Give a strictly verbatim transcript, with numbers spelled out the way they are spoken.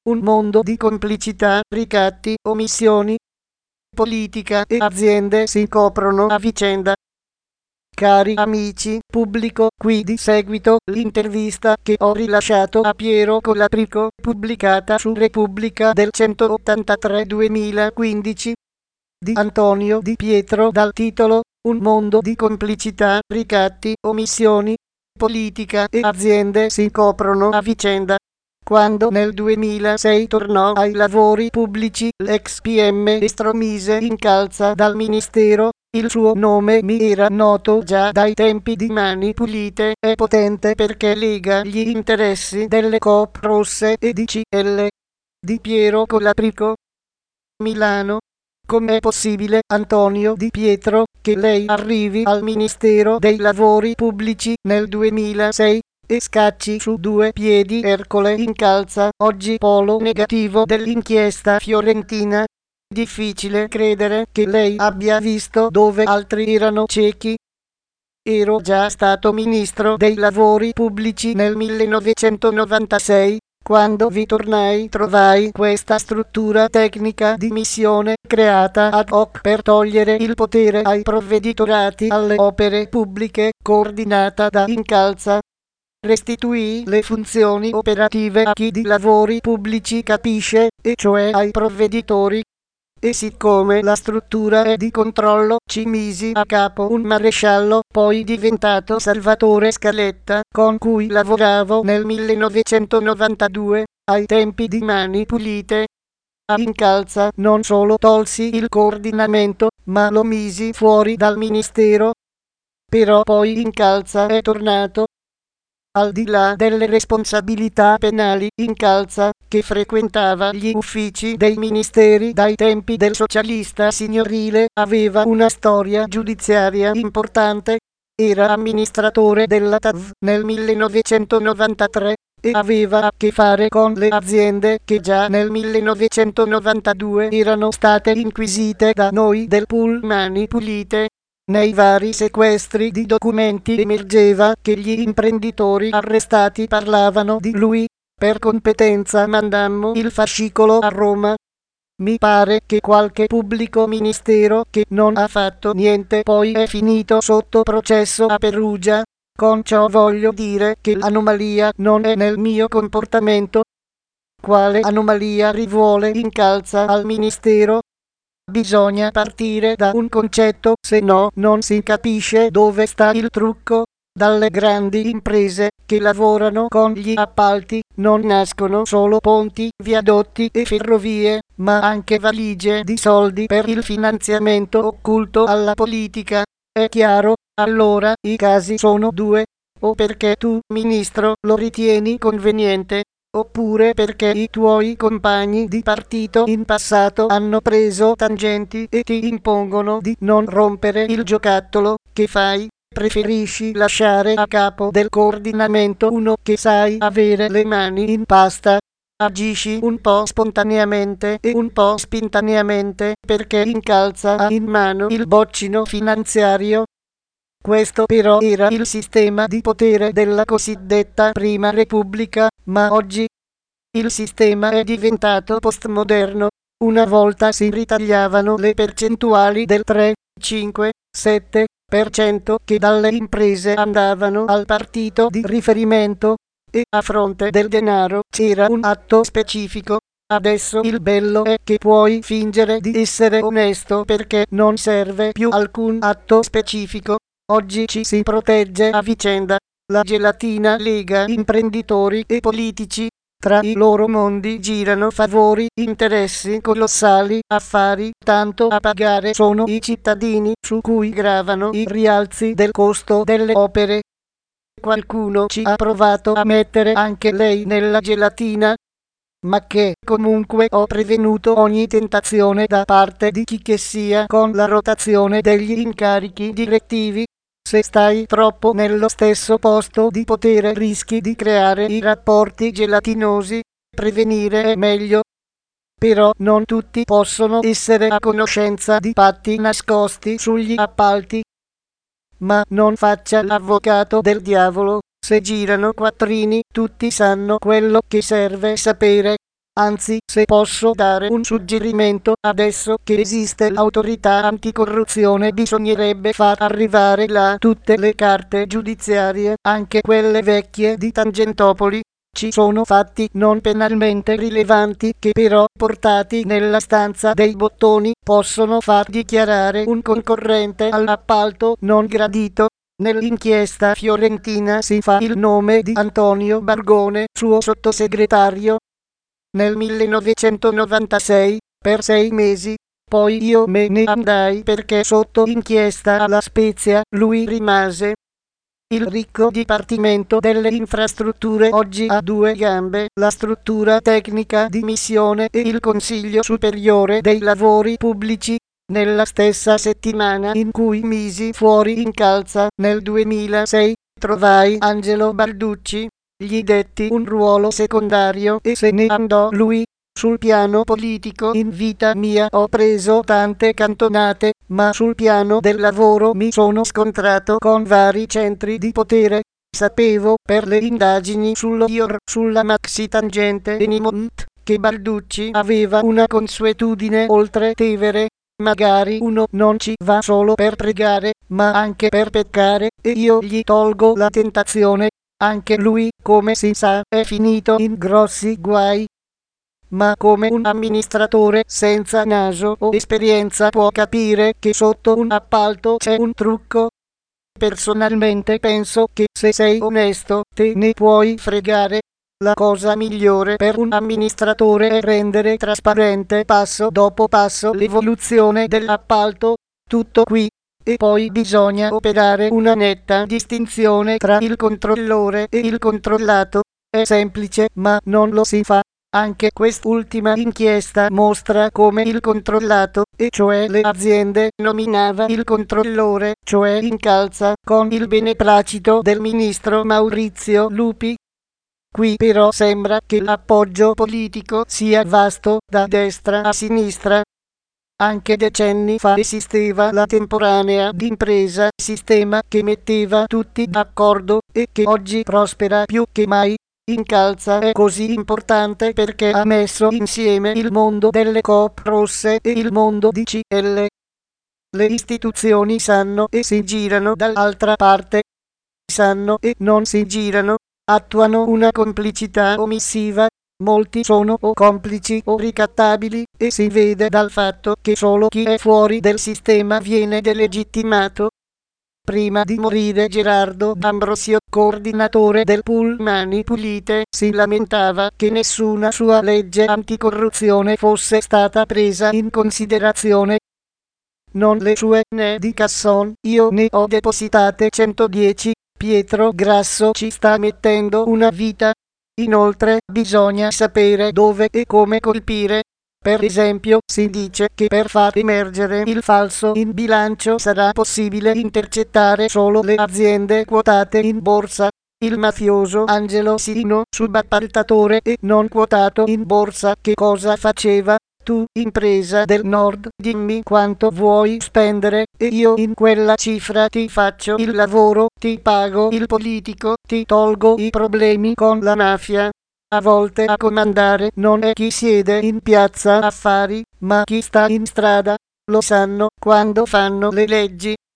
un mondo di complicità, ricatti, omissioni. Politica e aziende si coprono a vicenda. Cari amici, pubblico qui di seguito l'intervista che ho rilasciato a Piero Colaprico, pubblicata su Repubblica del centottantatré duemilaquindici, di Antonio Di Pietro dal titolo Un mondo di complicità, ricatti, omissioni. Politica e aziende si coprono a vicenda. Quando nel duemilasei tornò ai lavori pubblici, l'ex P M Estromise Incalza dal Ministero. Il suo nome mi era noto già dai tempi di Mani Pulite, è potente perché lega gli interessi delle Coop Rosse e di C L. Di Piero Colaprico. Milano. Com'è possibile, Antonio Di Pietro, che lei arrivi al Ministero dei Lavori Pubblici nel duemilasei e scacci su due piedi Ercole Incalza, oggi polo negativo dell'inchiesta fiorentina? Difficile credere che lei abbia visto dove altri erano ciechi. Ero già stato ministro dei lavori pubblici nel millenovecentonovantasei, quando vi tornai trovai questa struttura tecnica di missione creata ad hoc per togliere il potere ai provveditorati alle opere pubbliche, coordinata da Incalza. Restituì le funzioni operative a chi di lavori pubblici capisce, e cioè ai provveditori. E siccome la struttura è di controllo, ci misi a capo un maresciallo, poi diventato Salvatore Scaletta, con cui lavoravo nel millenovecentonovantadue, ai tempi di Mani Pulite. A Incalza non solo tolsi il coordinamento, ma lo misi fuori dal ministero. Però poi Incalza è tornato. Al di là delle responsabilità penali, Incalza, che frequentava gli uffici dei ministeri dai tempi del socialista signorile, aveva una storia giudiziaria importante. Era amministratore della T A V nel millenovecentonovantatré e aveva a che fare con le aziende che già nel millenovecentonovantadue erano state inquisite da noi del pool Mani Pulite. Nei vari sequestri di documenti emergeva che gli imprenditori arrestati parlavano di lui. Per competenza mandammo il fascicolo a Roma. Mi pare che qualche pubblico ministero che non ha fatto niente poi è finito sotto processo a Perugia. Con ciò voglio dire che l'anomalia non è nel mio comportamento. Quale anomalia rivuole Incalza al ministero? Bisogna partire da un concetto, se no non si capisce dove sta il trucco. Dalle grandi imprese che lavorano con gli appalti non nascono solo ponti, viadotti e ferrovie, ma anche valigie di soldi per il finanziamento occulto alla politica. È chiaro? Allora i casi sono due: o perché tu, ministro, lo ritieni conveniente, oppure perché i tuoi compagni di partito in passato hanno preso tangenti e ti impongono di non rompere il giocattolo. Che fai? Preferisci lasciare a capo del coordinamento uno che sai avere le mani in pasta. Agisci un po' spontaneamente e un po' spintaneamente, perché Incalza ha in mano il boccino finanziario. Questo però era il sistema di potere della cosiddetta Prima Repubblica, ma oggi il sistema è diventato postmoderno. Una volta si ritagliavano le percentuali del tre, cinque, sette per cento che dalle imprese andavano al partito di riferimento, e a fronte del denaro c'era un atto specifico. Adesso il bello è che puoi fingere di essere onesto perché non serve più alcun atto specifico. Oggi ci si protegge a vicenda. La gelatina lega imprenditori e politici. Tra i loro mondi girano favori, interessi colossali, affari, tanto a pagare sono i cittadini su cui gravano i rialzi del costo delle opere. Qualcuno ci ha provato a mettere anche lei nella gelatina? Ma che comunque ho prevenuto ogni tentazione da parte di chi che sia con la rotazione degli incarichi direttivi. Se stai troppo nello stesso posto di potere rischi di creare i rapporti gelatinosi. Prevenire è meglio. Però non tutti possono essere a conoscenza di patti nascosti sugli appalti. Ma non faccia l'avvocato del diavolo. Se girano quattrini, tutti sanno quello che serve sapere. Anzi, se posso dare un suggerimento, adesso che esiste l'autorità anticorruzione bisognerebbe far arrivare là tutte le carte giudiziarie, anche quelle vecchie di Tangentopoli. Ci sono fatti non penalmente rilevanti che però, portati nella stanza dei bottoni, possono far dichiarare un concorrente all'appalto non gradito. Nell'inchiesta fiorentina si fa il nome di Antonio Bargone, suo sottosegretario. Nel millenovecentonovantasei, per sei mesi, poi io me ne andai perché sotto inchiesta alla Spezia lui rimase. Il ricco Dipartimento delle Infrastrutture oggi ha due gambe, la struttura tecnica di missione e il Consiglio Superiore dei Lavori Pubblici. Nella stessa settimana in cui misi fuori incalza, nel duemilasei, trovai Angelo Balducci, gli detti un ruolo secondario e se ne andò lui. Sul piano politico in vita mia ho preso tante cantonate, ma sul piano del lavoro mi sono scontrato con vari centri di potere. Sapevo, per le indagini sullo I O R, sulla maxi tangente Enimont, che Balducci aveva una consuetudine oltre Tevere. Magari uno non ci va solo per pregare, ma anche per peccare, e io gli tolgo la tentazione. Anche lui, come si sa, è finito in grossi guai. Ma come un amministratore senza naso o esperienza può capire che sotto un appalto c'è un trucco? Personalmente penso che se sei onesto te ne puoi fregare. La cosa migliore per un amministratore è rendere trasparente passo dopo passo l'evoluzione dell'appalto. Tutto qui. E poi bisogna operare una netta distinzione tra il controllore e il controllato. È semplice, ma non lo si fa. Anche quest'ultima inchiesta mostra come il controllato, e cioè le aziende, nominava il controllore, cioè Incalza, con il beneplacito del ministro Maurizio Lupi. Qui però sembra che l'appoggio politico sia vasto da destra a sinistra. Anche decenni fa esisteva la temporanea d'impresa, sistema che metteva tutti d'accordo e che oggi prospera più che mai. Incalza è così importante perché ha messo insieme il mondo delle coop rosse e il mondo di C L. Le istituzioni sanno e si girano dall'altra parte. Sanno e non si girano. Attuano una complicità omissiva. Molti sono o complici o ricattabili, e si vede dal fatto che solo chi è fuori del sistema viene delegittimato. Prima di morire Gerardo D'Ambrosio, coordinatore del pool Mani Pulite, si lamentava che nessuna sua legge anticorruzione fosse stata presa in considerazione. Non le sue né di Casson, io ne ho depositate centodieci, Pietro Grasso ci sta mettendo una vita. Inoltre bisogna sapere dove e come colpire. Per esempio, si dice che per far emergere il falso in bilancio sarà possibile intercettare solo le aziende quotate in borsa. Il mafioso Angelo Sino, subappaltatore e non quotato in borsa, che cosa faceva? Tu, impresa del Nord, dimmi quanto vuoi spendere, e io in quella cifra ti faccio il lavoro, ti pago il politico, ti tolgo i problemi con la mafia. A volte a comandare non è chi siede in piazza affari, ma chi sta in strada. Lo sanno quando fanno le leggi.